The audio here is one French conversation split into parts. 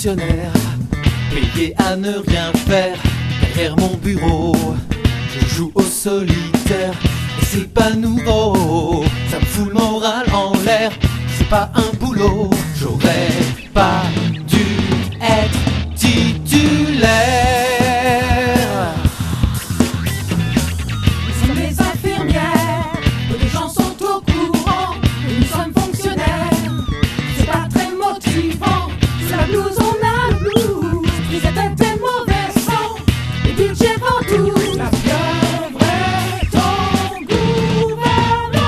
fonctionnaire, payé à ne rien faire. Derrière mon bureau, je joue au solitaire. Et c'est pas nouveau, ça me fout le moral en l'air. C'est pas un boulot, j'aurais pas dû être titulaire. Nous sommes les infirmières, et les gens sont au courant que nous sommes fonctionnaires. C'est pas très motivant, c'est la blouse, on a le blues. Ils étaient des mauvais sang, les budgets partout. La pieuvre est au gouvernement.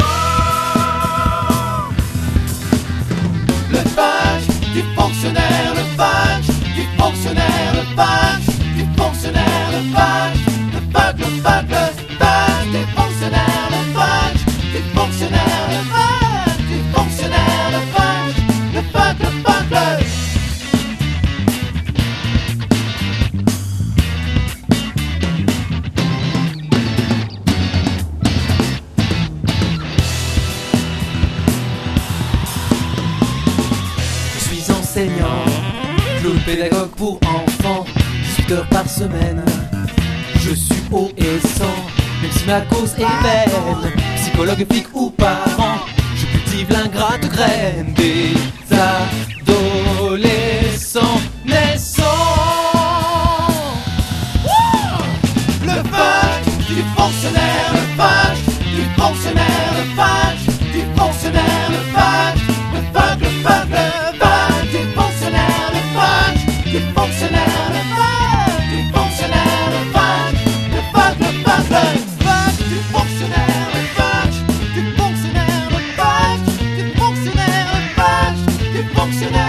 Le badge du fonctionnaire, le badge du fonctionnaire, le badge du fonctionnaire, le badge, le badge, le badge, le badge du fonctionnaire, le badge du fonctionnaire, le badge du fonctionnaire, le badge, le badge, le badge, le... Je suis enseignant, pédagogue pour enfants, 18 heures par semaine. Je suis haut et sans, même si ma cause est vaine. Psychologue, flic ou parent, je cultive l'ingrate graine des adolescents naissants. Le badge du fonctionnaire, le badge du fonctionnaire, le badge du fonctionnaire, le badge, le badge, le badge, le badge du fonctionnaire, le badge du fonctionnaire, le badge du fonctionnaire, le badge, le badge, le badge, le badge du fonctionnaire, le badge du fonctionnaire, le badge du fonctionnaire, le badge du fonctionnaire.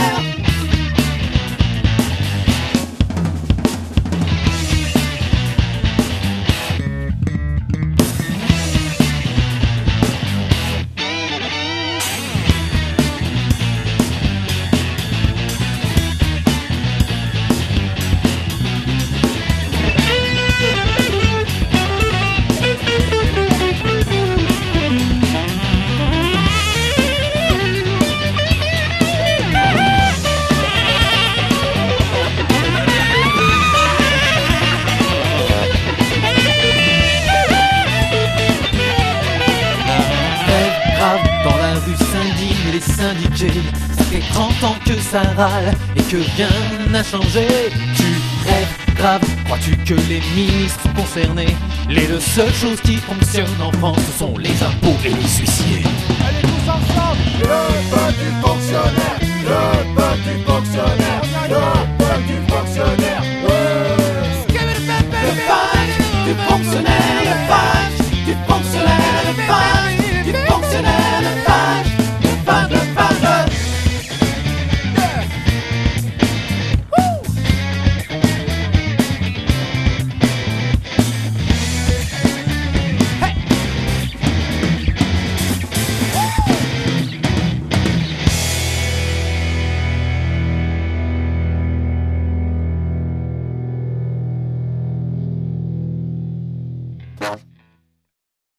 Dans la rue s'indignent les syndiqués. Ça fait 30 ans que ça râle et que rien n'a changé. Tu rêves grave, crois-tu que les ministres sont concernés? Les deux seules choses qui fonctionnent en France, ce sont les impôts et les huissiers. Allez tous ensemble, le badge du fonctionnaire, le badge du fonctionnaire, le badge du fonctionnaire. Le badge du fonctionnaire.